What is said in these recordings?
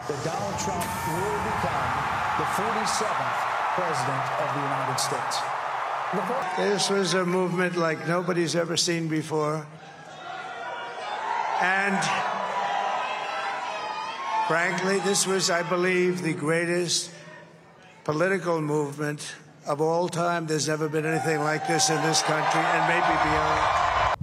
that Donald Trump will become the 47th president of the United States. This was a movement like nobody's ever seen before. And frankly, this was, I believe, the greatest political movement of all time. There's never been anything like this in this country and maybe beyond.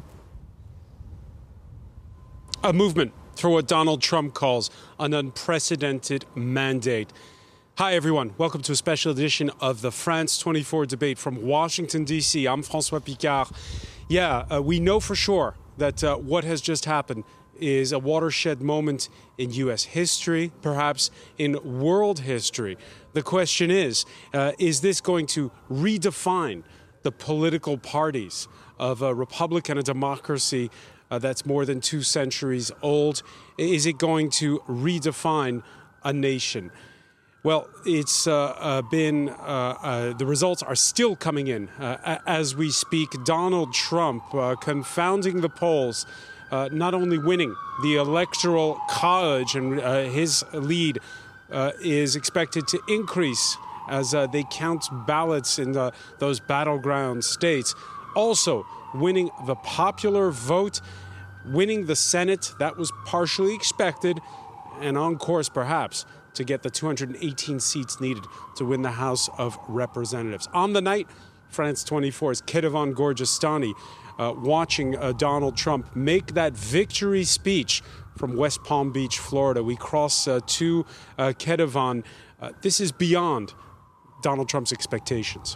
A movement for what Donald Trump calls an unprecedented mandate. Hi, everyone. Welcome to a special edition of the France 24 debate from Washington, D.C. I'm François Picard. We know for sure that what has just happened is a watershed moment in U.S. history, perhaps in world history. The question is this going to redefine the political parties of a republic and a democracy that's more than 2 centuries old? Is it going to redefine a nation? Well, it's the results are still coming in as we speak. Donald Trump confounding the polls, not only winning the Electoral College, and his lead is expected to increase as they count ballots in those battleground states. Also winning the popular vote, winning the Senate, that was partially expected, and on course perhaps to get the 218 seats needed to win the House of Representatives. On the night, France 24's Ketevan Gorgestani watching Donald Trump make that victory speech from West Palm Beach, Florida. We cross to Ketevan. This is beyond Donald Trump's expectations.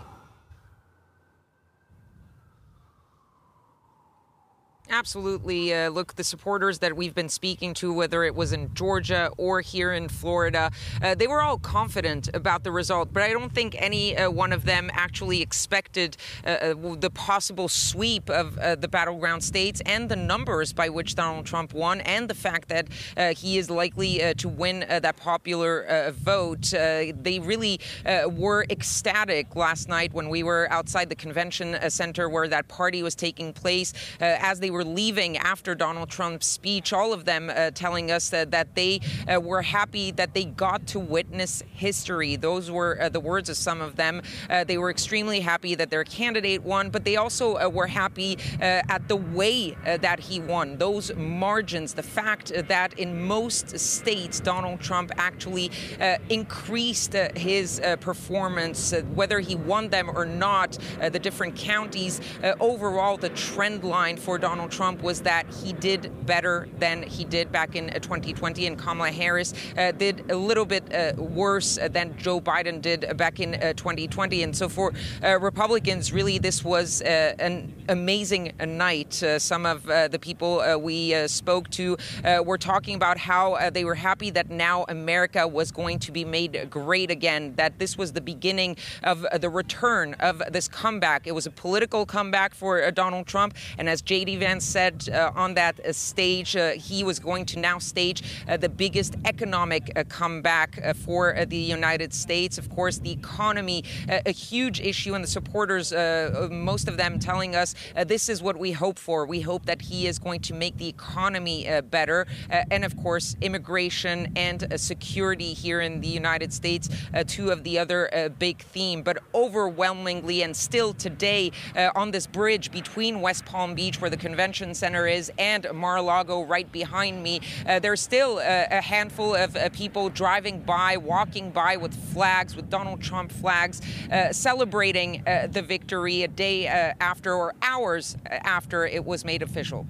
Absolutely. Look, the supporters that we've been speaking to, whether it was in Georgia or here in Florida, they were all confident about the result. But I don't think any one of them actually expected the possible sweep of the battleground states and the numbers by which Donald Trump won, and the fact that he is likely to win that popular vote. They really were ecstatic last night when we were outside the convention center where that party was taking place. As they were leaving after Donald Trump's speech, all of them telling us that they were happy that they got to witness history. Those were the words of some of them. They were extremely happy that their candidate won, but they also were happy at the way that he won. Those margins, the fact that in most states Donald Trump actually increased his performance, whether he won them or not, the different counties. Overall, the trend line for Donald Trump was that he did better than he did back in 2020, and Kamala Harris did a little bit worse than Joe Biden did back in 2020. And so for Republicans, really, this was an amazing night. Some of the people we spoke to were talking about how they were happy that now America was going to be made great again, that this was the beginning of the return of this comeback. It was a political comeback for Donald Trump, and as J.D. Vance said on that stage, he was going to now stage the biggest economic comeback for the United States. Of course, the economy, a huge issue, and the supporters, most of them telling us this is what we hope for. We hope that he is going to make the economy better. And of course, immigration and security here in the United States, two of the other big theme. But overwhelmingly, and still today, on this bridge between West Palm Beach, where the convention center is, and Mar-a-Lago right behind me, there's still a handful of people driving by, walking by with flags, with Donald Trump flags, celebrating the victory a day after, or hours after it was made official.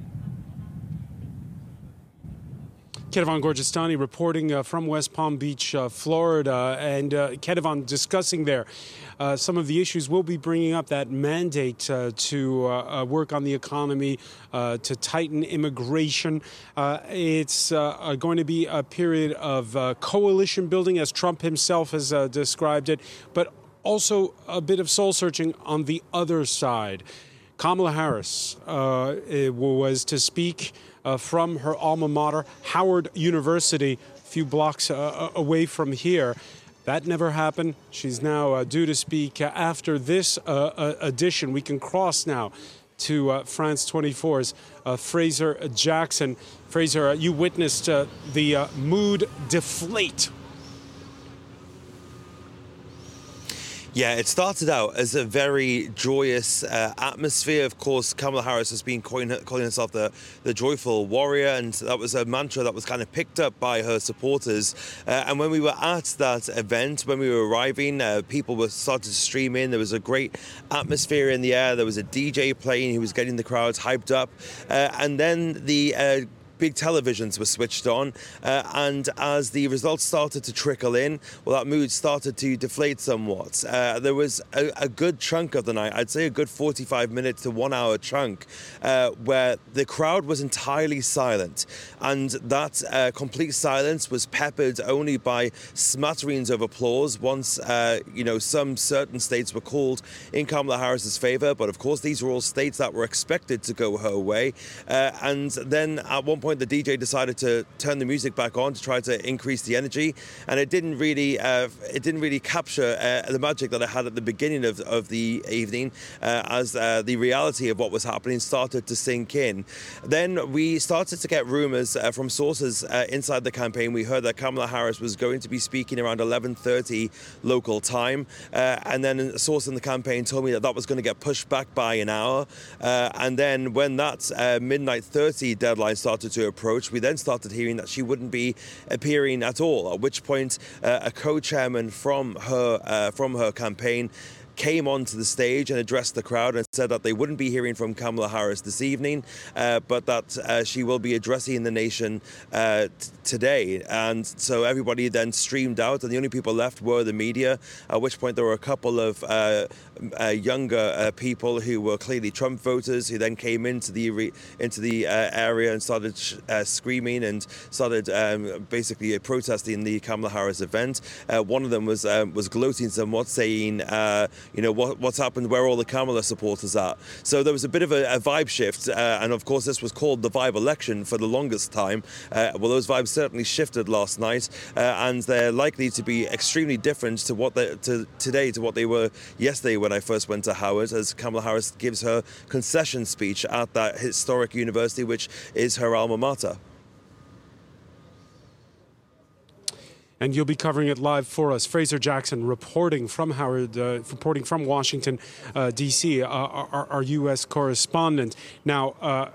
Ketevan Gorgestani reporting from West Palm Beach, Florida, and Ketevan discussing there some of the issues we'll be bringing up, that mandate to work on the economy, to tighten immigration. It's going to be a period of coalition building, as Trump himself has described it, but also a bit of soul-searching on the other side. Kamala Harris was to speak from her alma mater, Howard University, a few blocks away from here. That never happened. She's now due to speak after this edition. We can cross now to France 24's Fraser Jackson. Fraser, you witnessed the mood deflate. Yeah, it started out as a very joyous atmosphere. Of course, Kamala Harris has been calling herself the joyful warrior, and that was a mantra that was kind of picked up by her supporters. And when we were at that event, when we were arriving, people were starting to stream in. There was a great atmosphere in the air. There was a DJ playing who was getting the crowds hyped up. And then the big televisions were switched on, and as the results started to trickle in, well, that mood started to deflate somewhat. There was a good chunk of the night, I'd say a good 45 minutes to 1 hour chunk, where the crowd was entirely silent, and that complete silence was peppered only by smatterings of applause once, some certain states were called in Kamala Harris's favor, but of course these were all states that were expected to go her way, and then at one point the DJ decided to turn the music back on to try to increase the energy, and it didn't really capture the magic that it had at the beginning of the evening, as the reality of what was happening started to sink in. Then we started to get rumors from sources inside the campaign. We heard that Kamala Harris was going to be speaking around 11:30 local time, and then a source in the campaign told me that was going to get pushed back by an hour, and then when that midnight 30 deadline started to approach, we then started hearing that she wouldn't be appearing at all, at which point a co-chairman from her campaign came onto the stage and addressed the crowd and said that they wouldn't be hearing from Kamala Harris this evening, but that she will be addressing the nation today. And so everybody then streamed out, and the only people left were the media, at which point there were a couple of younger people who were clearly Trump voters who then came into the area and started screaming and started basically protesting the Kamala Harris event. One of them was gloating somewhat, saying, what's happened, where are all the Kamala supporters at? So there was a bit of a vibe shift, and of course this was called the vibe election for the longest time. Well, those vibes certainly shifted last night, and they're likely to be extremely different to what they were yesterday when I first went to Howard, as Kamala Harris gives her concession speech at that historic university, which is her alma mater. And you'll be covering it live for us. Fraser Jackson reporting from Howard, reporting from Washington, D.C., our U.S. correspondent. Now,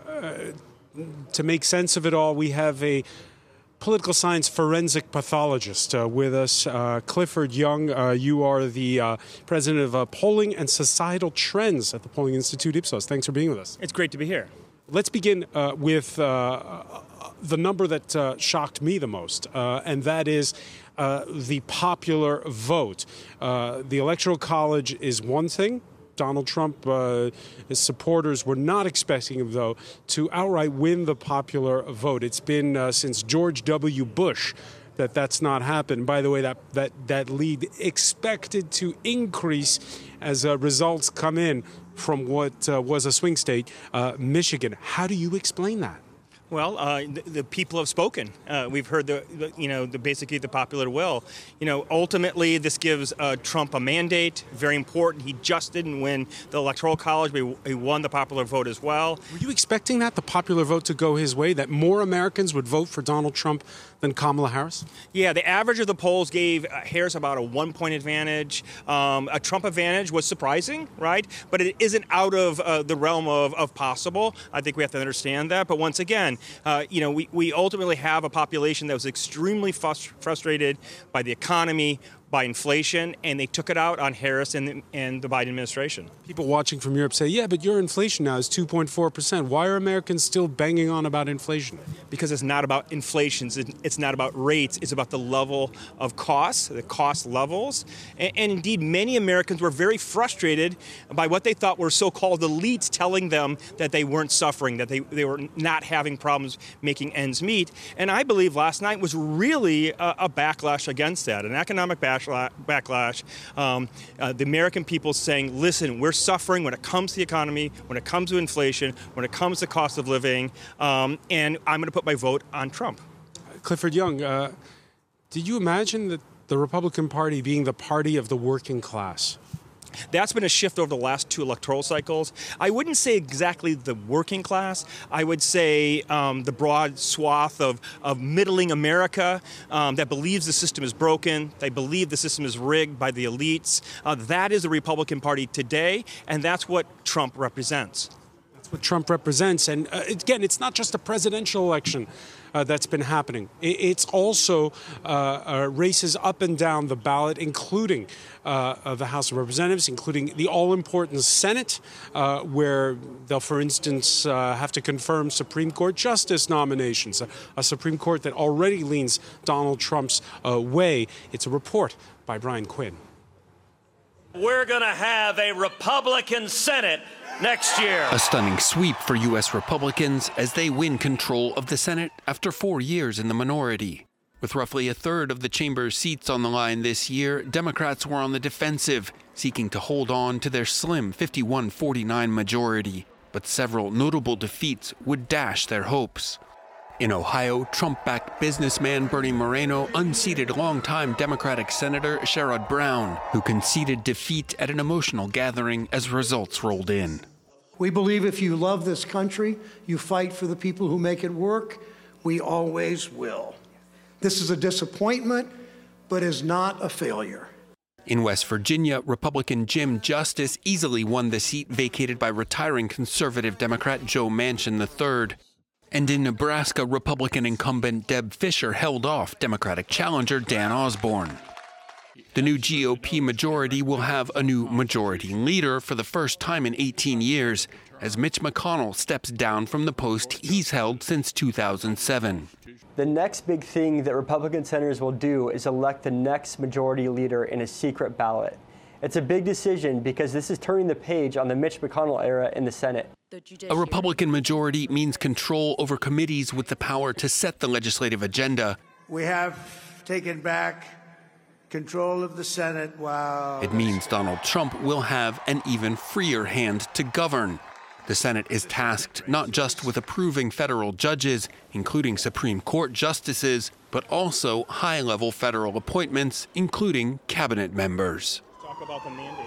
to make sense of it all, we have a political science forensic pathologist with us, Clifford Young. You are the president of Polling and Societal Trends at the Polling Institute Ipsos. Thanks for being with us. It's great to be here. Let's begin with the number that shocked me the most, and that is the popular vote. The Electoral College is one thing. Donald Trump, his supporters were not expecting him, though, to outright win the popular vote. It's been since George W. Bush that's not happened. By the way, that lead expected to increase as results come in from what was a swing state, Michigan. How do you explain that? Well, the people have spoken. We've heard basically the popular will. Ultimately, this gives Trump a mandate. Very important. He just didn't win the Electoral College, but he won the popular vote as well. Were you expecting the popular vote to go his way, that more Americans would vote for Donald Trump than Kamala Harris? Yeah, the average of the polls gave Harris about a 1-point advantage. A Trump advantage was surprising, right? But it isn't out of the realm of possible. I think we have to understand that. But once again, we ultimately have a population that was extremely frustrated by the economy, by inflation, and they took it out on Harris and the Biden administration. People watching from Europe say, yeah, but your inflation now is 2.4%. Why are Americans still banging on about inflation? Because it's not about inflation. It's not about rates. It's about the level of costs, the cost levels. And indeed, many Americans were very frustrated by what they thought were so-called elites telling them that they weren't suffering, that they were not having problems making ends meet. And I believe last night was really a backlash against that, an economic backlash. The American people saying, listen, we're suffering when it comes to the economy, when it comes to inflation, when it comes to cost of living, and I'm going to put my vote on Trump. Clifford Young, did you imagine that the Republican Party being the party of the working class? That's been a shift over the last 2 electoral cycles. I wouldn't say exactly the working class. I would say the broad swath of middling America that believes the system is broken. They believe the system is rigged by the elites. That is the Republican Party today, and that's what Trump represents. What Trump represents. And again, it's not just a presidential election that's been happening. It's also races up and down the ballot, including the House of Representatives, including the all-important Senate, where they'll, for instance, have to confirm Supreme Court justice nominations, a Supreme Court that already leans Donald Trump's way. It's a report by Brian Quinn. We're going to have a Republican Senate next year. A stunning sweep for U.S. Republicans as they win control of the Senate after 4 years in the minority. With roughly a third of the chamber's seats on the line this year, Democrats were on the defensive, seeking to hold on to their slim 51-49 majority. But several notable defeats would dash their hopes. In Ohio, Trump-backed businessman Bernie Moreno unseated longtime Democratic Senator Sherrod Brown, who conceded defeat at an emotional gathering as results rolled in. We believe if you love this country, you fight for the people who make it work. We always will. This is a disappointment, but is not a failure. In West Virginia, Republican Jim Justice easily won the seat vacated by retiring conservative Democrat Joe Manchin III. And in Nebraska, Republican incumbent Deb Fischer held off Democratic challenger Dan Osborne. The new GOP majority will have a new majority leader for the first time in 18 years, as Mitch McConnell steps down from the post he's held since 2007. The next big thing that Republican senators will do is elect the next majority leader in a secret ballot. It's a big decision because this is turning the page on the Mitch McConnell era in the Senate. A Republican majority means control over committees with the power to set the legislative agenda. We have taken back control of the Senate. Wow. It means Donald Trump will have an even freer hand to govern. The Senate is tasked not just with approving federal judges, including Supreme Court justices, but also high-level federal appointments, including cabinet members. Talk about the mandate.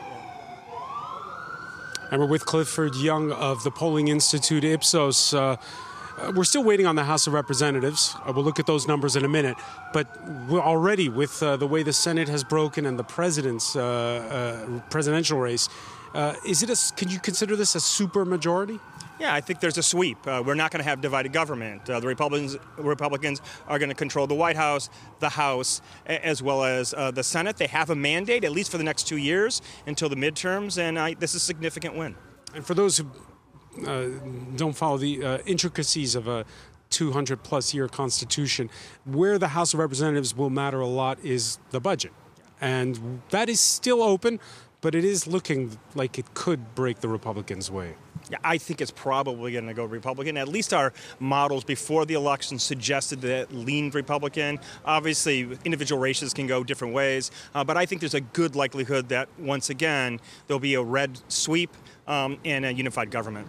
And we're with Clifford Young of the polling institute Ipsos. We're still waiting on the House of Representatives. We'll look at those numbers in a minute. But we're already, with the way the Senate has broken and the president's presidential race, can you consider this a super majority? Yeah, I think there's a sweep. We're not going to have divided government. The Republicans are going to control the White House, the House, as well as the Senate. They have a mandate, at least for the next 2 years, until the midterms, and this is a significant win. And for those who don't follow the intricacies of a 200-plus year Constitution, where the House of Representatives will matter a lot is the budget. And that is still open, but it is looking like it could break the Republicans' way. Yeah, I think it's probably going to go Republican. At least our models before the election suggested that leaned Republican. Obviously, individual races can go different ways, but I think there's a good likelihood that, once again, there'll be a red sweep and a unified government.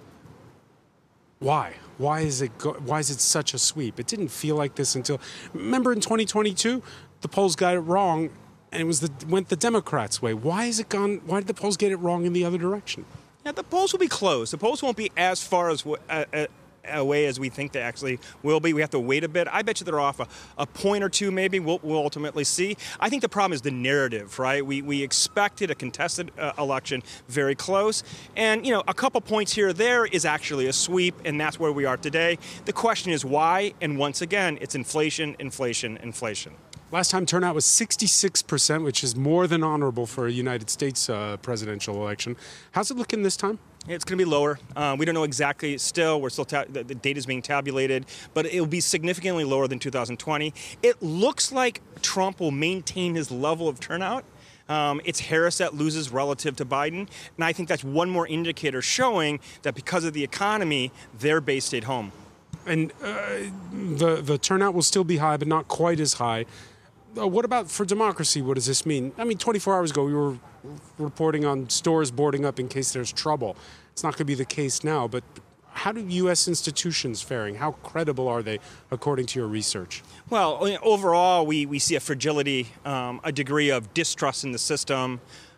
Why? Why is it such a sweep? It didn't feel like this until... Remember in 2022, the polls got it wrong, and it went the Democrats' way. Why did the polls get it wrong in the other direction? Yeah, the polls will be close. The polls won't be as far away as we think they actually will be. We have to wait a bit. I bet you they're off a point or two, maybe. We'll ultimately see. I think the problem is the narrative, right? We expected a contested election, very close. And, a couple points here or there is actually a sweep, and that's where we are today. The question is why, and once again, it's inflation, inflation, inflation. Last time turnout was 66%, which is more than honorable for a United States presidential election. How's it looking this time? It's going to be lower. We don't know exactly still. We're still the data is being tabulated, but it will be significantly lower than 2020. It looks like Trump will maintain his level of turnout. It's Harris that loses relative to Biden, and I think that's one more indicator showing that because of the economy, their base stayed home. And the turnout will still be high, but not quite as high. What about for democracy? What does this mean? 24 hours ago, we were reporting on stores boarding up in case there's trouble. It's not going to be the case now, but how do U.S. institutions faring? How credible are they, according to your research? Well, overall, we see a fragility, a degree of distrust in the system.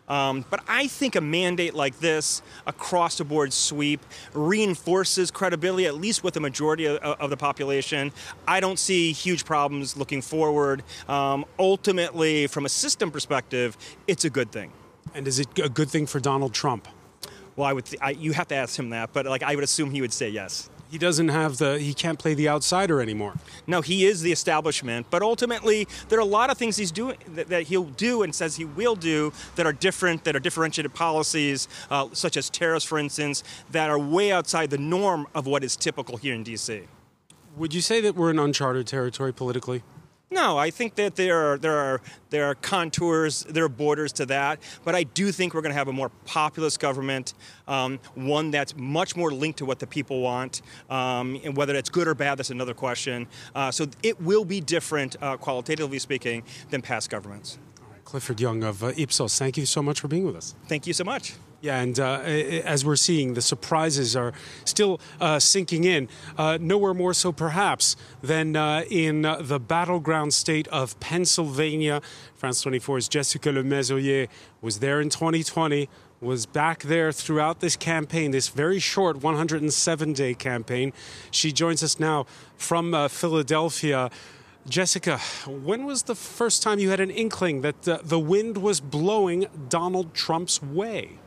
But I think a mandate like this, across-the-board sweep, reinforces credibility, at least with the majority of the population. I don't see huge problems looking forward. Ultimately, from a system perspective, it's a good thing. And is it a good thing for Donald Trump? Well, you have to ask him that, but I would assume he would say yes. He doesn't have he can't play the outsider anymore. No, he is the establishment. But ultimately, there are a lot of things he's doing that he'll do and says he will do that are different, that are differentiated policies, such as tariffs, for instance, that are way outside the norm of what is typical here in D.C. Would you say that we're in uncharted territory politically? No, I think that there are contours, there are borders to that, but I do think we're going to have a more populist government, one that's much more linked to what the people want, and whether that's good or bad, that's another question. So it will be different, qualitatively speaking, than past governments. All right, Clifford Young of Ipsos, thank you so much for being with us. Thank you so much. Yeah, and as we're seeing, the surprises are still sinking in. Nowhere more so, perhaps, than in the battleground state of Pennsylvania. France 24's Jessica Le Mesurier was there in 2020, was back there throughout this campaign, this very short 107-day campaign. She joins us now from Philadelphia. Jessica, when was the first time you had an inkling that the wind was blowing Donald Trump's way?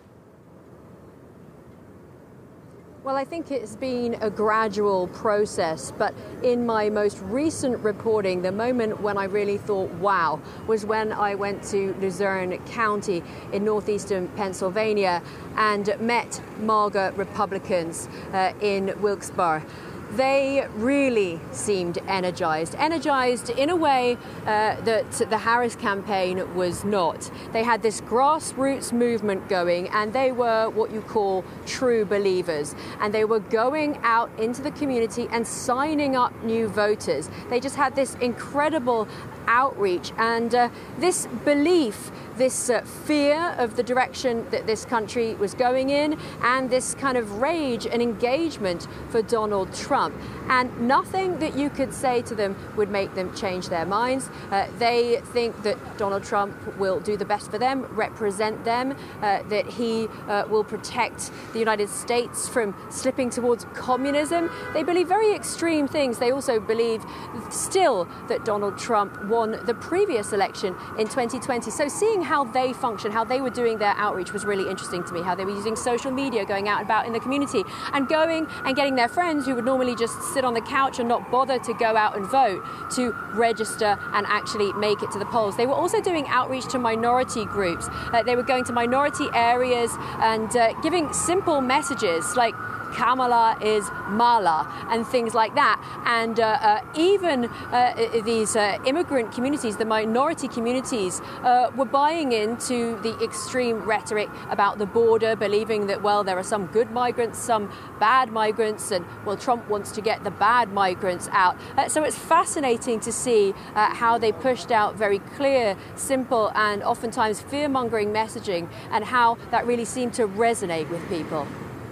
Well, I think it's been a gradual process, but in my most recent reporting, the moment when I really thought, wow, was when I went to Luzerne County in northeastern Pennsylvania and met MAGA Republicans in Wilkes-Barre. They really seemed energized in a way that the Harris campaign was not. They had this grassroots movement going, and they were what you call true believers. And they were going out into the community and signing up new voters. They just had this incredible outreach and this belief, this fear of the direction that this country was going in, and this kind of rage and engagement for Donald Trump. And nothing that you could say to them would make them change their minds. They think that Donald Trump will do the best for them, represent them, that he will protect the United States from slipping towards communism. They believe very extreme things. They also believe still that Donald Trump won the previous election in 2020. So seeing how they function, how they were doing their outreach was really interesting to me, how they were using social media, going out and about in the community and going and getting their friends who would normally just sit on the couch and not bother to go out and vote to register and actually make it to the polls. They were also doing outreach to minority groups. They were going to minority areas and giving simple messages like Kamala is Mala and things like that. And even these immigrant communities, the minority communities, were buying into the extreme rhetoric about the border, believing that, well, there are some good migrants, some bad migrants, and, well, Trump wants to get the bad migrants out. So it's fascinating to see how they pushed out very clear, simple, and oftentimes fear-mongering messaging, and how that really seemed to resonate with people.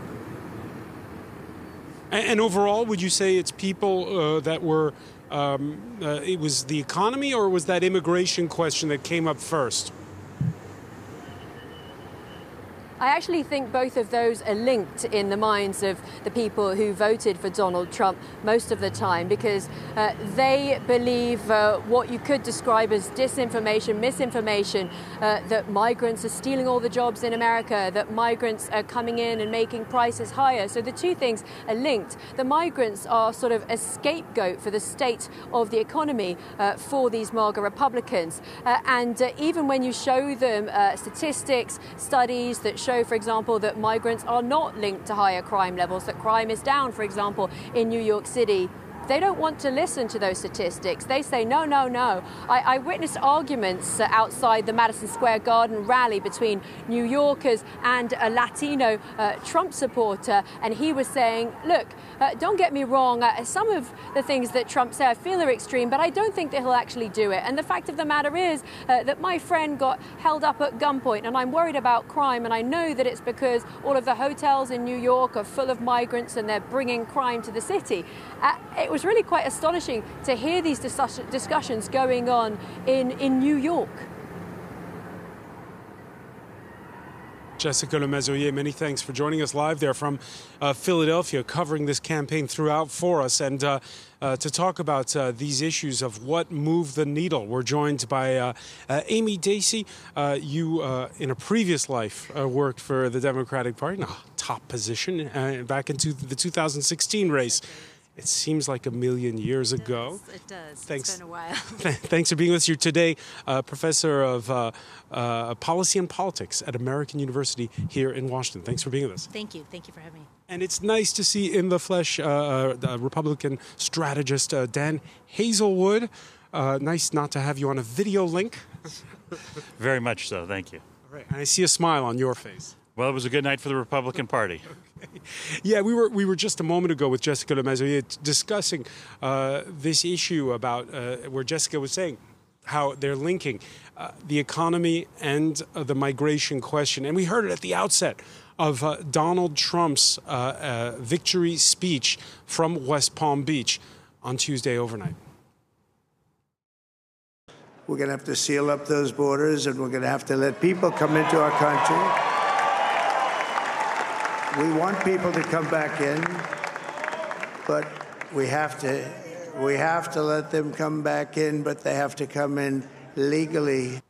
And overall, would you say it's people that were, it was the economy, or was that immigration question that came up first? I actually think both of those are linked in the minds of the people who voted for Donald Trump most of the time, because they believe what you could describe as disinformation, misinformation, that migrants are stealing all the jobs in America, that migrants are coming in and making prices higher. So the two things are linked. The migrants are sort of a scapegoat for the state of the economy for these MAGA Republicans. And even when you show them statistics, studies that show, for example, that migrants are not linked to higher crime levels, that crime is down, for example, in New York City, they don't want to listen to those statistics. They say, no, no, no. I witnessed arguments outside the Madison Square Garden rally between New Yorkers and a Latino Trump supporter, and he was saying, look, don't get me wrong, some of the things that Trump said I feel are extreme, but I don't think that he'll actually do it. And the fact of the matter is that my friend got held up at gunpoint, and I'm worried about crime, and I know that it's because all of the hotels in New York are full of migrants and they're bringing crime to the city. It was really quite astonishing to hear these discussions going on in New York. Jessica Lemasurier, many thanks for joining us live there from Philadelphia, covering this campaign throughout for us. And to talk about these issues of what moved the needle, we're joined by Amy Dacey. You, in a previous life, worked for the Democratic Party, in a top position, back into the 2016 race. It seems like a million years ago. It does. Thanks. It's been a while. Thanks for being with us here today, Professor of Policy and Politics at American University here in Washington. Thanks for being with us. Thank you. Thank you for having me. And it's nice to see in the flesh the Republican strategist Dan Hazelwood. Nice not to have you on a video link. Very much so. Thank you. All right. And I see a smile on your face. Well, it was a good night for the Republican Party. Okay. Yeah, we were just a moment ago with Jessica Lemasurier discussing this issue about where Jessica was saying how they're linking the economy and the migration question. And we heard it at the outset of Donald Trump's victory speech from West Palm Beach on Tuesday overnight. We're going to have to seal up those borders, and we're going to have to let people come into our country. We want people to come back in, but we have to let them come back in, but they have to come in legally.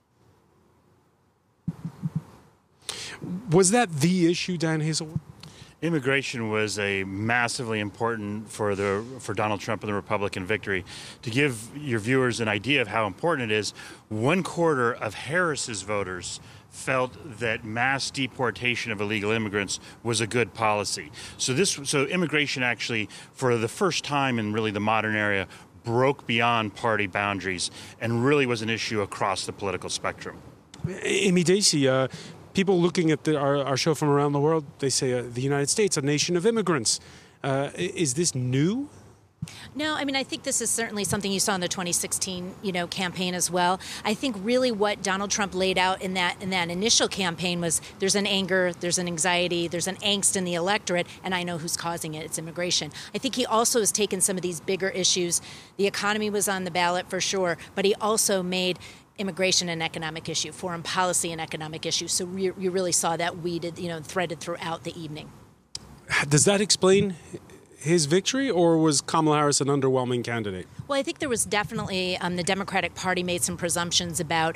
Was that the issue, Dan Hazelwood? Immigration was a massively important for Donald Trump and the Republican victory. To give your viewers an idea of how important it is, 1/4 of Harris's voters felt that mass deportation of illegal immigrants was a good policy. So immigration actually, for the first time in really the modern era, broke beyond party boundaries and really was an issue across the political spectrum. Amy Dacey, people looking at our show from around the world, they say the United States, a nation of immigrants. Is this new? No, I mean, I think this is certainly something you saw in the 2016, campaign as well. I think really what Donald Trump laid out in that initial campaign was there's an anger, there's an anxiety, there's an angst in the electorate, and I know who's causing it. It's immigration. I think he also has taken some of these bigger issues. The economy was on the ballot for sure, but he also made immigration an economic issue, foreign policy an economic issue. So you really saw that weeded, threaded throughout the evening. Does that explain his victory, or was Kamala Harris an underwhelming candidate? Well, I think there was definitely the Democratic Party made some presumptions about,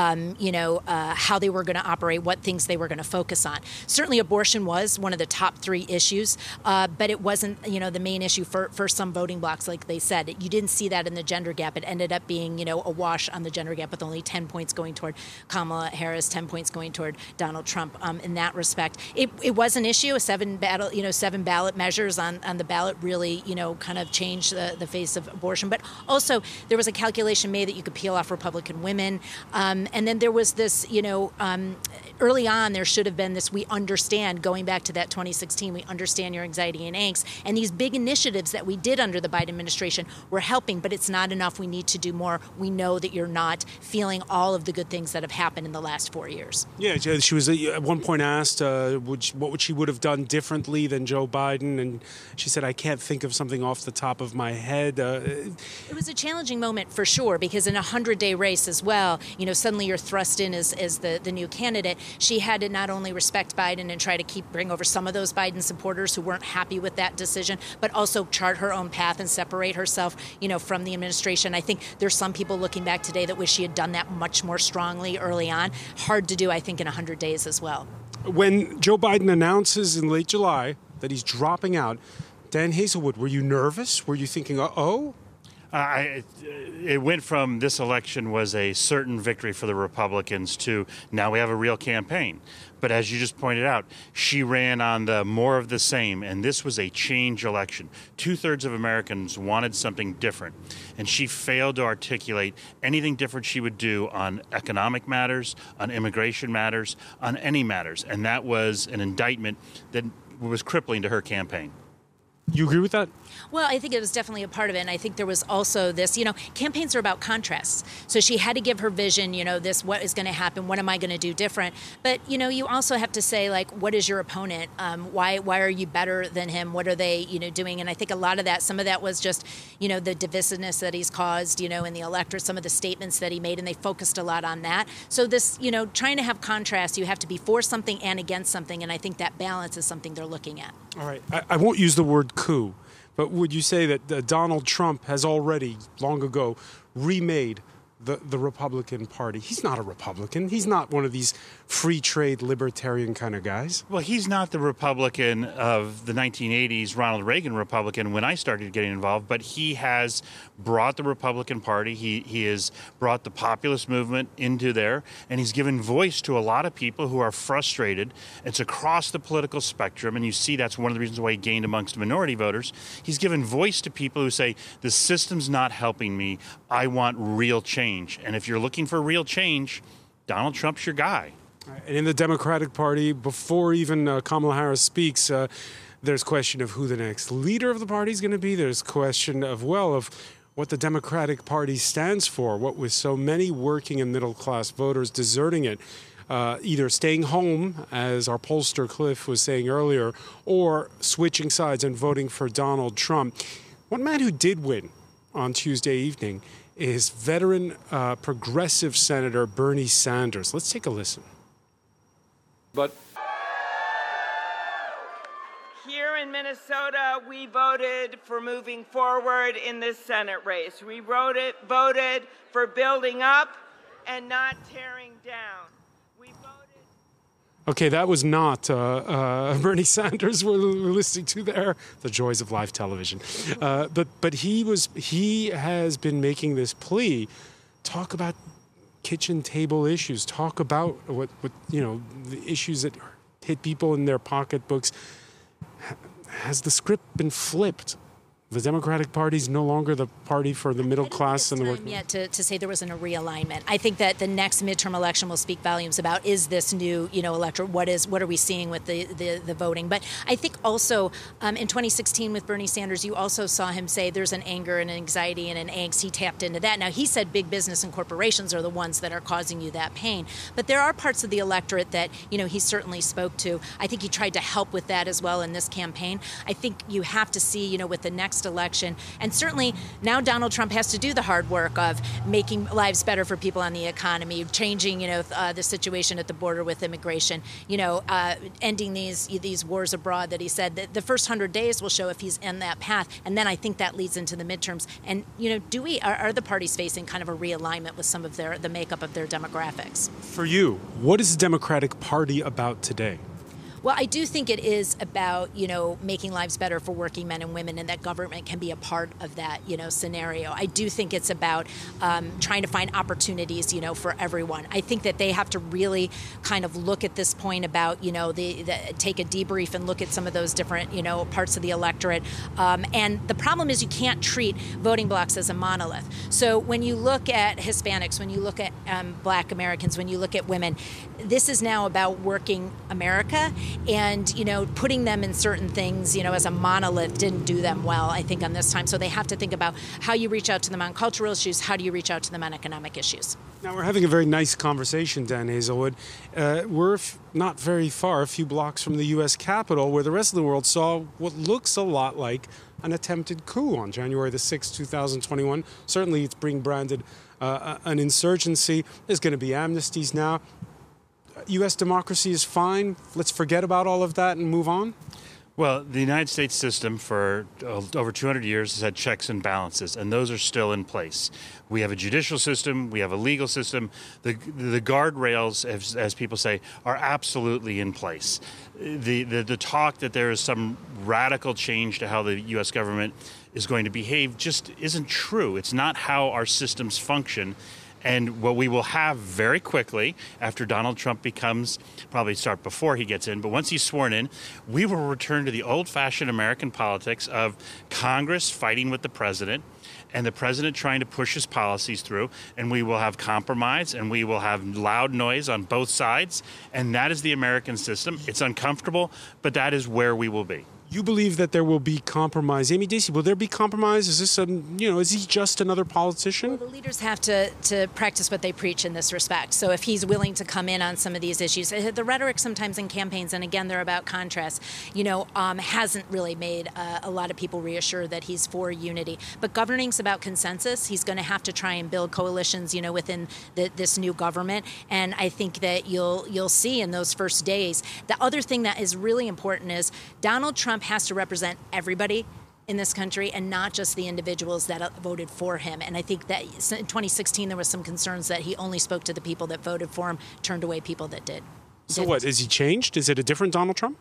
how they were going to operate, what things they were going to focus on. Certainly abortion was one of the top 3 issues, but it wasn't, the main issue for some voting blocks, like they said. You didn't see that in the gender gap. It ended up being, a wash on the gender gap with only 10 points going toward Kamala Harris, 10 points going toward Donald Trump in that respect. It was an issue, 7 ballot measures on the ballot really, kind of changed the face of abortion. But also, there was a calculation made that you could peel off Republican women. And then there was this, early on, there should have been this, we understand, going back to that 2016, we understand your anxiety and angst. And these big initiatives that we did under the Biden administration were helping, but it's not enough. We need to do more. We know that you're not feeling all of the good things that have happened in the last 4 years. Yeah, she was at one point asked what she would have done differently than Joe Biden, and she said, I can't think of something off the top of my head. It was a challenging moment for sure, because in a 100-day race as well, suddenly you're thrust in as the new candidate. She had to not only respect Biden and try to bring over some of those Biden supporters who weren't happy with that decision, but also chart her own path and separate herself, from the administration. I think there's some people looking back today that wish she had done that much more strongly early on. Hard to do, I think, in 100 days as well. When Joe Biden announces in late July that he's dropping out, Dan Hazelwood, were you nervous? Were you thinking, uh-oh? It went from this election was a certain victory for the Republicans to now we have a real campaign. But as you just pointed out, she ran on the more of the same, and this was a change election. 2/3 of Americans wanted something different, and she failed to articulate anything different she would do on economic matters, on immigration matters, on any matters, and that was an indictment that was crippling to her campaign. You agree with that? Well, I think it was definitely a part of it. And I think there was also this, campaigns are about contrasts. So she had to give her vision, this, what is going to happen? What am I going to do different? But, you also have to say, like, what is your opponent? Why are you better than him? What are they, doing? And I think a lot of that, some of that was just, the divisiveness that he's caused, in the electorate, some of the statements that he made, and they focused a lot on that. So this, trying to have contrast, you have to be for something and against something. And I think that balance is something they're looking at. All right. I won't use the word coup. But would you say that Donald Trump has already, long ago, remade the Republican Party? He's not a Republican. He's not one of these free trade libertarian kind of guys. Well, he's not the Republican of the 1980s, Ronald Reagan Republican, when I started getting involved, but he has brought the Republican Party. He has brought the populist movement into there, and he's given voice to a lot of people who are frustrated. It's across the political spectrum, and you see that's one of the reasons why he gained amongst minority voters. He's given voice to people who say, the system's not helping me. I want real change. And if you're looking for real change, Donald Trump's your guy. And in the Democratic Party, before even Kamala Harris speaks, there's question of who the next leader of the party is going to be. There's question of what the Democratic Party stands for, what with so many working and middle-class voters deserting it, either staying home, as our pollster Cliff was saying earlier, or switching sides and voting for Donald Trump. One man who did win on Tuesday evening is veteran progressive Senator Bernie Sanders. Let's take a listen. But here in Minnesota, we voted for moving forward in this Senate race. We voted for building up and not tearing down. We voted. Okay, that was not Bernie Sanders we're listening to there. The joys of live television. But he has been making this plea. Talk about kitchen table issues. Talk about what the issues that hit people in their pocketbooks. Has the script been flipped? The Democratic Party is no longer the party for the middle class and the working. Yet to say there wasn't a realignment. I think that the next midterm election will speak volumes about is this new electorate. What are we seeing with the voting? But I think also in 2016 with Bernie Sanders, you also saw him say there's an anger and an anxiety and an angst. He tapped into that. Now he said big business and corporations are the ones that are causing you that pain. But there are parts of the electorate that he certainly spoke to. I think he tried to help with that as well in this campaign. I think you have to see with the next election. And certainly now Donald Trump has to do the hard work of making lives better for people on the economy, changing, the situation at the border with immigration, ending these wars abroad that he said that the first 100 days will show if he's in that path. And then I think that leads into the midterms. And, are the parties facing kind of a realignment with some of the makeup of their demographics? For you, what is the Democratic Party about today? Well, I do think it is about, making lives better for working men and women, and that government can be a part of that, scenario. I do think it's about trying to find opportunities, for everyone. I think that they have to really kind of look at this point about, take a debrief and look at some of those different, parts of the electorate. And the problem is you can't treat voting blocks as a monolith. So when you look at Hispanics, when you look at Black Americans, when you look at women, this is now about working America. And, putting them in certain things, as a monolith didn't do them well, I think, on this time. So they have to think about how you reach out to them on cultural issues, how do you reach out to them on economic issues. Now, we're having a very nice conversation, Dan Hazelwood. We're not very far, a few blocks from the U.S. Capitol, where the rest of the world saw what looks a lot like an attempted coup on January the 6th, 2021. Certainly, it's being branded an insurgency. There's going to be amnesties now. U.S. democracy is fine. Let's forget about all of that and move on. Well, the United States system for over 200 years has had checks and balances, and those are still in place. We have a judicial system. We have a legal system. The guardrails, as people say, are absolutely in place. The talk that there is some radical change to how the U.S. government is going to behave just isn't true. It's not how our systems function. And what we will have very quickly after Donald Trump probably start before he gets in, but once he's sworn in, we will return to the old-fashioned American politics of Congress fighting with the president and the president trying to push his policies through, and we will have compromise and we will have loud noise on both sides, and that is the American system. It's uncomfortable, but that is where we will be. You believe that there will be compromise. Amy Dacey, will there be compromise? Is this is he just another politician? Well, the leaders have to practice what they preach in this respect. So if he's willing to come in on some of these issues, the rhetoric sometimes in campaigns, and again, they're about contrast, hasn't really made a lot of people reassured that he's for unity. But governing's about consensus. He's going to have to try and build coalitions, within this new government. And I think that you'll see in those first days. The other thing that is really important is Donald Trump has to represent everybody in this country and not just the individuals that voted for him. And I think that in 2016 there was some concerns that he only spoke to the people that voted for him, turned away people that did. So what, is he changed? Is it a different Donald Trump?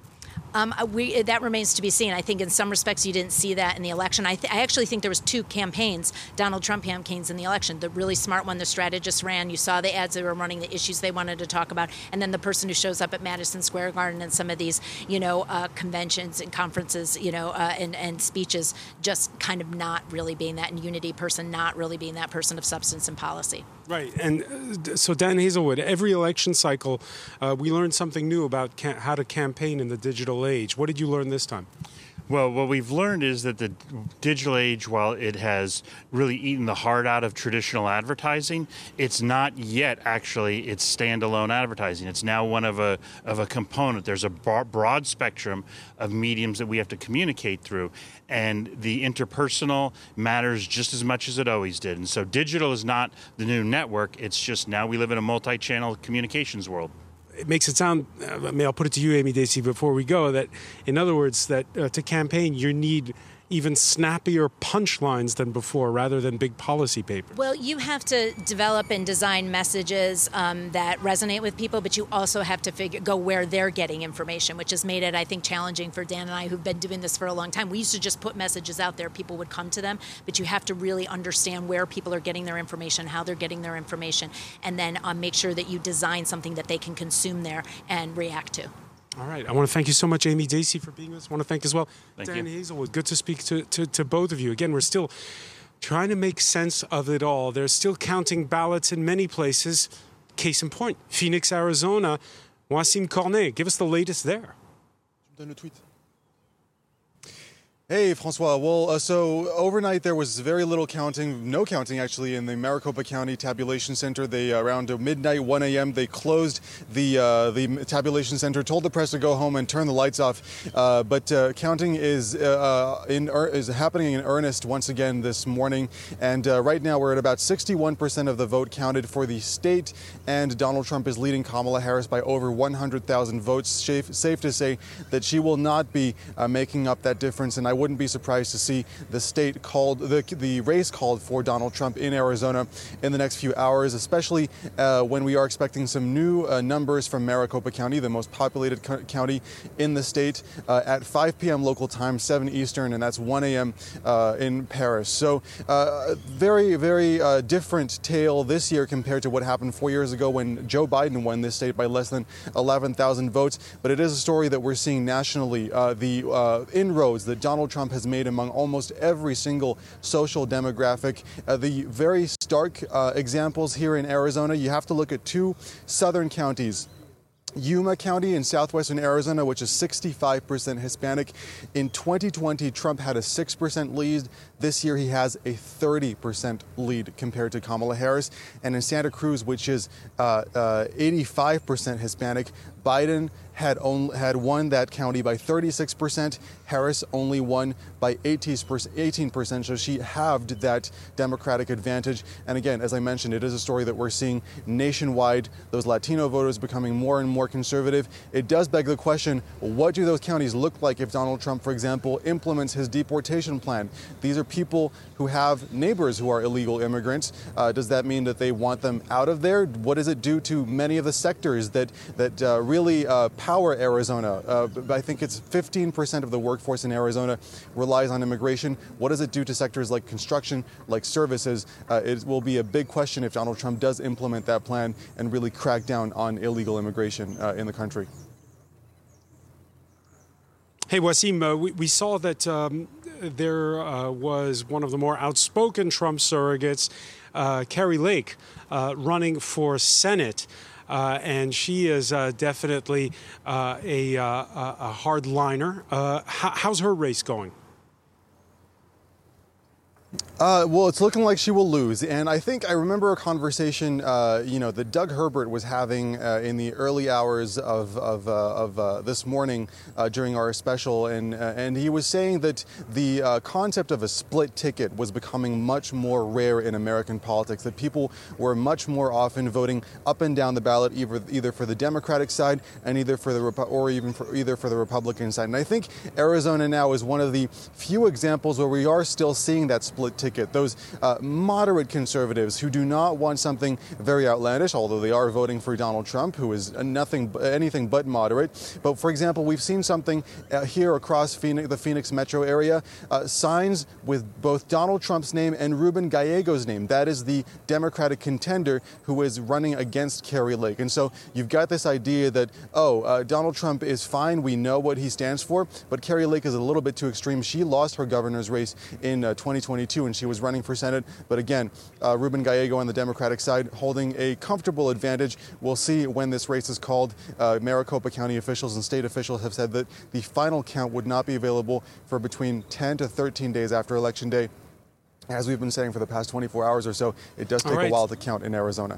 That remains to be seen. I think in some respects you didn't see that in the election. I actually think there was two campaigns, Donald Trump campaigns in the election. The really smart one, the strategist ran. You saw the ads they were running, the issues they wanted to talk about, and then the person who shows up at Madison Square Garden and some of these, conventions and conferences, and speeches, just kind of not really being that unity person, not really being that person of substance and policy. Right. And so, Dan Hazelwood, every election cycle, we learn something new about how to campaign in the digital age. What did you learn this time? Well, what we've learned is that the digital age, while it has really eaten the heart out of traditional advertising, it's not yet actually its standalone advertising. It's now one of a component. There's a broad spectrum of mediums that we have to communicate through, and the interpersonal matters just as much as it always did. And so digital is not the new network. It's just now we live in a multi-channel communications world. It makes it sound, I'll put it to you, Amy Dacey, before we go, that, in other words, that to campaign, you need even snappier punchlines than before, rather than big policy papers. Well, you have to develop and design messages that resonate with people, but you also have to go where they're getting information, which has made it, I think, challenging for Dan and I, who've been doing this for a long time. We used to just put messages out there, people would come to them, but you have to really understand where people are getting their information, how they're getting their information, and then make sure that you design something that they can consume there and react to. All right. I want to thank you so much, Amy Dacey, for being with us. I want to thank as well Dan Hazelwood. Good to speak to both of you. Again, we're still trying to make sense of it all. They're still counting ballots in many places. Case in point, Phoenix, Arizona. Wasim Cornet, give us the latest there. Hey, Francois. Well, so overnight there was very little counting, no counting actually, in the Maricopa County Tabulation Center. They around midnight, 1 a.m., they closed the tabulation center, told the press to go home and turn the lights off. But counting is happening in earnest once again this morning. And right now we're at about 61% of the vote counted for the state, and Donald Trump is leading Kamala Harris by over 100,000 votes. Safe to say that she will not be making up that difference, and I wouldn't be surprised to see the state called, the race called for Donald Trump in Arizona in the next few hours, especially when we are expecting some new numbers from Maricopa County, the most populated county in the state, at 5 p.m. local time, 7 Eastern, and that's 1 a.m. In Paris. So very, very different tale this year compared to what happened 4 years ago when Joe Biden won this state by less than 11,000 votes. But it is a story that we're seeing nationally, the inroads that Donald Trump has made among almost every single social demographic. The very stark examples here in Arizona, you have to look at two southern counties. Yuma County in southwestern Arizona, which is 65% Hispanic. In 2020, Trump had a 6% lead. This year, he has a 30% lead compared to Kamala Harris. And in Santa Cruz, which is 85% Hispanic, Biden had won that county by 36%. Harris only won by 18%, so she halved that Democratic advantage. And again, as I mentioned, it is a story that we're seeing nationwide, those Latino voters becoming more and more conservative. It does beg the question, what do those counties look like if Donald Trump, for example, implements his deportation plan? These are people who have neighbors who are illegal immigrants. Does that mean that they want them out of there? What does it do to many of the sectors that really power Arizona? I think it's 15% of the workforce in Arizona relies on immigration. What does it do to sectors like construction, like services? It will be a big question if Donald Trump does implement that plan and really crack down on illegal immigration in the country. Hey, Wasim, we saw that there was one of the more outspoken Trump surrogates, Kari Lake, running for Senate. and she is definitely a hardliner. How's her race going? Well, it's looking like she will lose. And I think I remember a conversation, that Doug Herbert was having in the early hours of this morning during our special. And he was saying that the concept of a split ticket was becoming much more rare in American politics, that people were much more often voting up and down the ballot, either for the Democratic side and either for the Republican side. And I think Arizona now is one of the few examples where we are still seeing that split ticket. Those moderate conservatives who do not want something very outlandish, although they are voting for Donald Trump, who is anything but moderate. But for example, we've seen something here across the Phoenix metro area, signs with both Donald Trump's name and Ruben Gallego's name. That is the Democratic contender who is running against Kari Lake. And so you've got this idea that, Donald Trump is fine, we know what he stands for, but Kari Lake is a little bit too extreme. She lost her governor's race in 2022 when she was running for Senate. But again, Ruben Gallego on the Democratic side holding a comfortable advantage. We'll see when this race is called. Maricopa County officials and state officials have said that the final count would not be available for between 10 to 13 days after Election Day. As we've been saying for the past 24 hours or so, it does take a while to count in Arizona.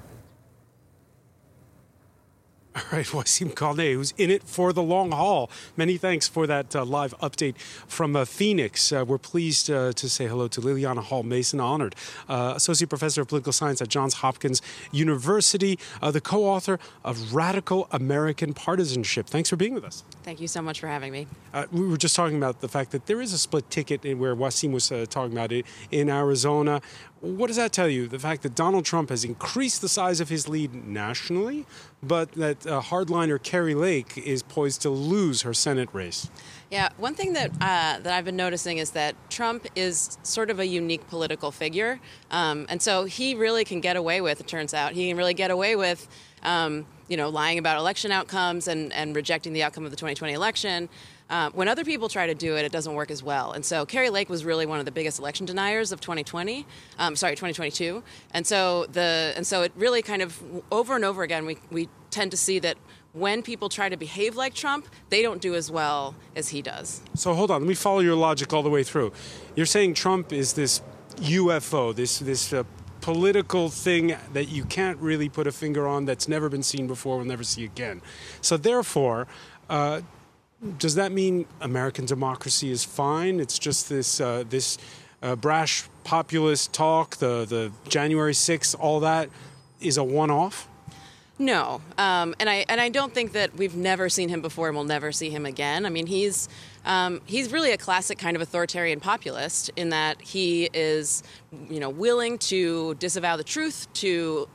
All right, Wasim Khalneh, who's in it for the long haul. Many thanks for that live update from Phoenix. We're pleased to say hello to Liliana Hall Mason, honored Associate Professor of Political Science at Johns Hopkins University, the co-author of Radical American Partisanship. Thanks for being with us. Thank you so much for having me. We were just talking about the fact that there is a split ticket where Wasim was talking about it in Arizona. What does that tell you? The fact that Donald Trump has increased the size of his lead nationally, but that hardliner Kari Lake is poised to lose her Senate race. Yeah, one thing that I've been noticing is that Trump is sort of a unique political figure. And so he really can get away with, it turns out, he can really get away with lying about election outcomes and rejecting the outcome of the 2020 election. When other people try to do it, it doesn't work as well. And so Kari Lake was really one of the biggest election deniers of 2022. And so it really kind of over and over again, we tend to see that when people try to behave like Trump, they don't do as well as he does. So hold on, let me follow your logic all the way through. You're saying Trump is this UFO, this political thing that you can't really put a finger on, that's never been seen before, we'll never see again. So therefore, does that mean American democracy is fine? It's just this brash populist talk, the January 6th, all that is a one-off? No, and I don't think that we've never seen him before and we'll never see him again. I mean, he's really a classic kind of authoritarian populist in that he is, willing to disavow the truth, to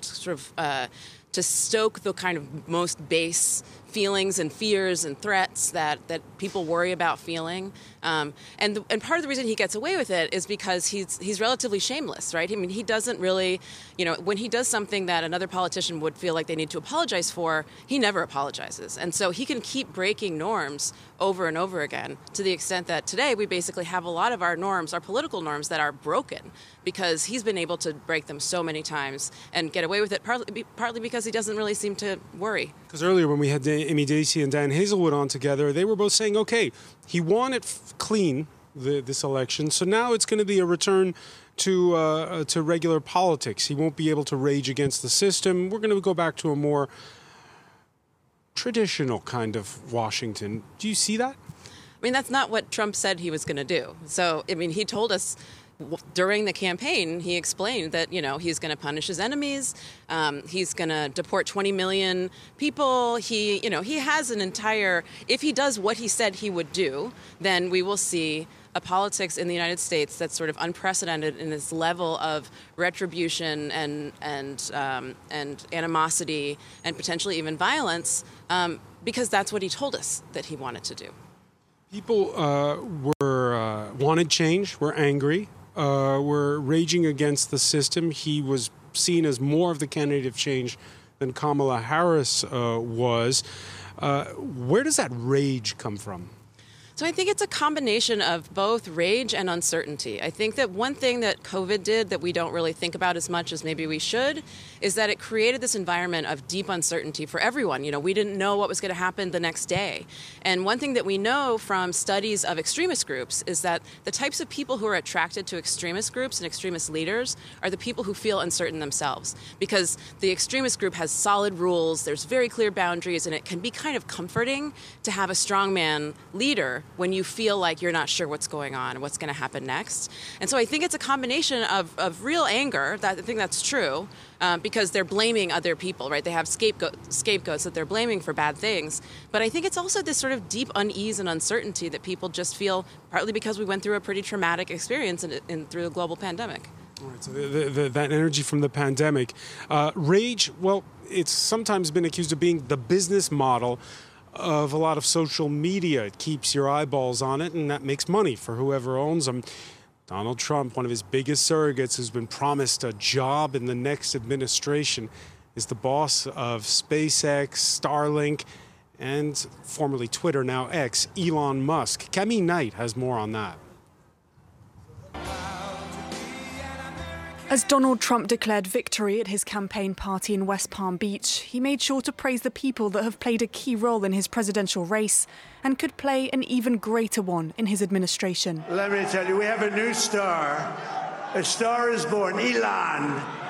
stoke the kind of most base feelings and fears and threats that people worry about feeling. And part of the reason he gets away with it is because he's relatively shameless, right? I mean, he doesn't really, when he does something that another politician would feel like they need to apologize for, he never apologizes. And so he can keep breaking norms over and over again to the extent that today we basically have a lot of our norms, our political norms, that are broken because he's been able to break them so many times and get away with it, partly because he doesn't really seem to worry. Because earlier when we had Amy Dacey and Dan Hazelwood on together, they were both saying, okay, he won it clean, this election, so now it's going to be a return to regular politics. He won't be able to rage against the system. We're going to go back to a more traditional kind of Washington. Do you see that? I mean, that's not what Trump said he was going to do. So, I mean, he told us during the campaign, he explained that, he's going to punish his enemies. He's going to deport 20 million people. He has an entire, if he does what he said he would do, then we will see a politics in the United States that's sort of unprecedented in its level of retribution and animosity and potentially even violence, because that's what he told us that he wanted to do. People wanted change, were angry, were raging against the system. He was seen as more of the candidate of change than Kamala Harris was. Where does that rage come from? So I think it's a combination of both rage and uncertainty. I think that one thing that COVID did that we don't really think about as much as maybe we should is that it created this environment of deep uncertainty for everyone. You know, we didn't know what was going to happen the next day. And one thing that we know from studies of extremist groups is that the types of people who are attracted to extremist groups and extremist leaders are the people who feel uncertain themselves, because the extremist group has solid rules, there's very clear boundaries, and it can be kind of comforting to have a strongman leader when you feel like you're not sure what's going on and what's going to happen next. And so I think it's a combination of real anger, I think that's true, because they're blaming other people, right? They have scapegoats that they're blaming for bad things. But I think it's also this sort of deep unease and uncertainty that people just feel, partly because we went through a pretty traumatic experience through the global pandemic. All right, so that energy from the pandemic. Rage, well, it's sometimes been accused of being the business model of a lot of social media. It keeps your eyeballs on it, and that makes money for whoever owns them. Donald Trump, one of his biggest surrogates, who's been promised a job in the next administration, is the boss of SpaceX, Starlink, and formerly Twitter, now X, Elon Musk. Camille Knight has more on that. As Donald Trump declared victory at his campaign party in West Palm Beach, he made sure to praise the people that have played a key role in his presidential race and could play an even greater one in his administration. Let me tell you, we have a new star. A star is born, Elon.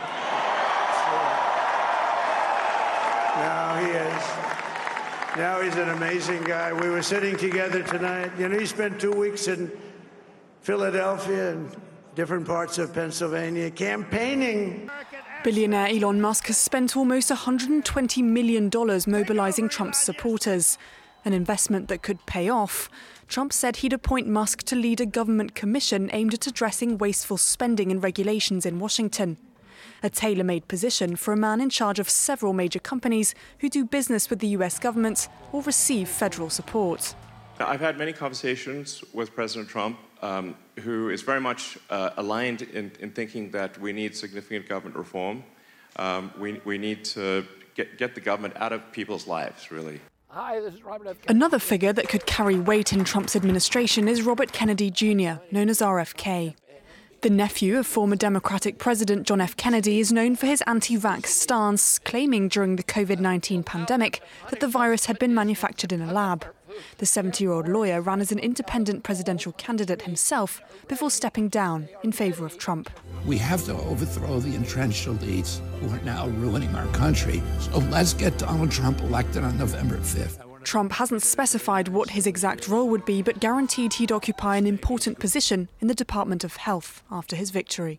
Now he is. Now he's an amazing guy. We were sitting together tonight. You know, he spent 2 weeks in Philadelphia and different parts of Pennsylvania campaigning. Billionaire Elon Musk has spent almost $120 million mobilizing Trump's supporters, an investment that could pay off. Trump said he'd appoint Musk to lead a government commission aimed at addressing wasteful spending and regulations in Washington. A tailor-made position for a man in charge of several major companies who do business with the US government or receive federal support. I've had many conversations with President Trump, who is very much aligned in thinking that we need significant government reform. We need to get the government out of people's lives, really. Hi, this is Robert F. Another figure that could carry weight in Trump's administration is Robert Kennedy Jr., known as RFK. The nephew of former Democratic President John F. Kennedy is known for his anti-vax stance, claiming during the COVID-19 pandemic that the virus had been manufactured in a lab. The 70-year-old lawyer ran as an independent presidential candidate himself before stepping down in favor of Trump. We have to overthrow the entrenched elites who are now ruining our country. So let's get Donald Trump elected on November 5th. Trump hasn't specified what his exact role would be, but guaranteed he'd occupy an important position in the Department of Health after his victory.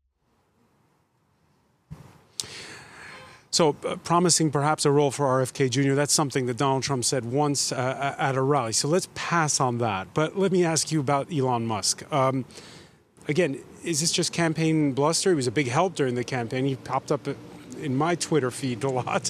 So, promising perhaps a role for RFK Jr., that's something that Donald Trump said once at a rally. So let's pass on that. But let me ask you about Elon Musk. Again, is this just campaign bluster? He was a big help during the campaign. He popped up in my Twitter feed a lot.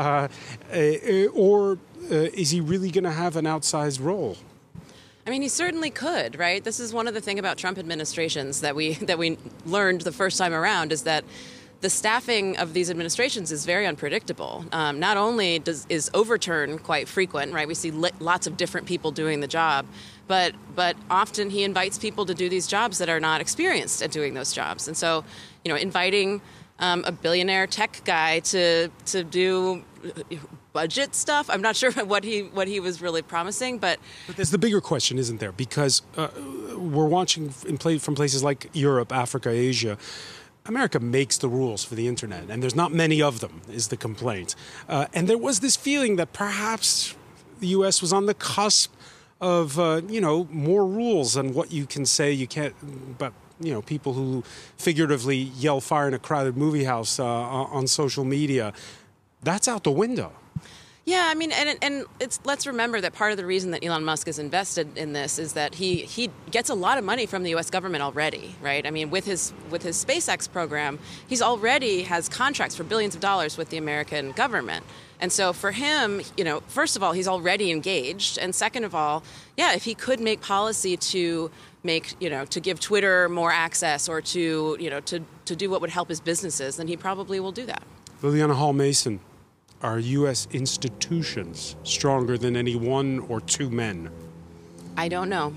Or is he really going to have an outsized role? I mean, he certainly could, right? This is one of the things about Trump administrations that we learned the first time around, is that the staffing of these administrations is very unpredictable. Not only is overturn quite frequent, right? We see lots of different people doing the job, but often he invites people to do these jobs that are not experienced at doing those jobs. And so, you know, inviting a billionaire tech guy to do budget stuff, I'm not sure what he was really promising, but there's the bigger question, isn't there? Because we're watching from places like Europe, Africa, Asia. America makes the rules for the internet, and there's not many of them, is the complaint. And there was this feeling that perhaps the U.S. was on the cusp of, more rules on what you can say, you can't, but, people who figuratively yell fire in a crowded movie house on social media, that's out the window. Yeah, I mean, and let's remember that part of the reason that Elon Musk is invested in this is that he gets a lot of money from the U.S. government already, right? I mean, with his SpaceX program, he's already has contracts for billions of dollars with the American government. And so for him, first of all, he's already engaged. And second of all, yeah, if he could make policy to make, to give Twitter more access or to do what would help his businesses, then he probably will do that. Liliana Hall Mason. Are U.S. institutions stronger than any one or two men? I don't know.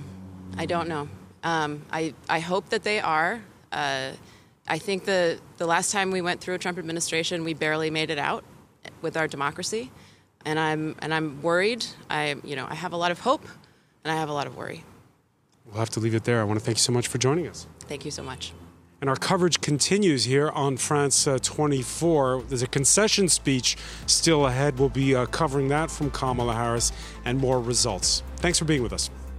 I hope that they are. I think the last time we went through a Trump administration, we barely made it out with our democracy, and I'm worried. I have a lot of hope, and I have a lot of worry. We'll have to leave it there. I want to thank you so much for joining us. Thank you so much. And our coverage continues here on France 24. There's a concession speech still ahead. We'll be covering that from Kamala Harris and more results. Thanks for being with us.